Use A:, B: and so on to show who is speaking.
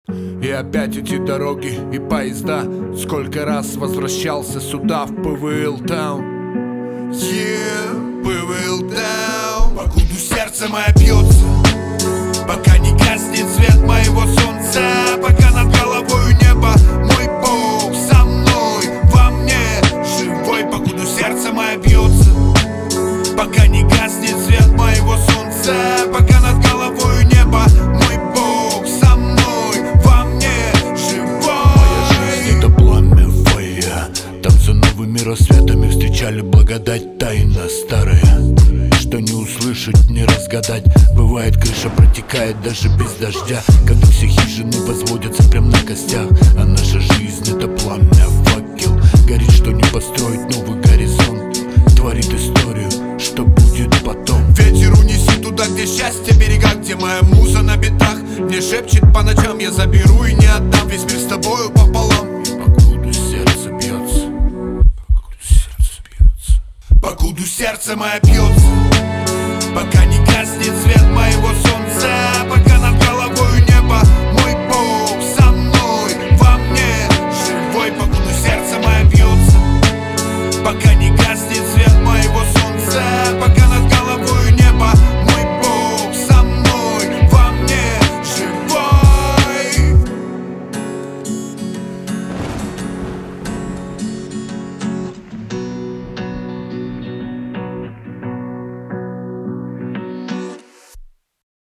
A: И опять эти дороги и поезда. Сколько раз возвращался сюда, в ПВЛ Таун.
B: ПВЛ Таун. Покуда сердце мое бьется, пока не гаснет свет моего солнца, пока над головою небо, мой Бог со мной, во мне живой. Покуда сердце мое бьется, пока не гаснет свет моего солнца, пока над головою небо, мой Бог со мной, во мне живой.
A: Моя жизнь — это пламя фойя. Там за новыми рассветами встречали благодать. Тайна старая, что не услышать, не разгадать. Бывает, крыша протекает даже без дождя, когда все хижины возводятся прям на костях. А наша жизнь — это пламя, факел. Горит, что не построить новый горизонт. Творит историю, что будет потом.
B: Ветер унеси туда, где счастье, берега, где моя муза на битах. Мне шепчет по ночам, я заберу и не отдам. Весь мир с тобою пополам.
A: Покуда сердце бьется,
B: Покуда сердце мое бьется,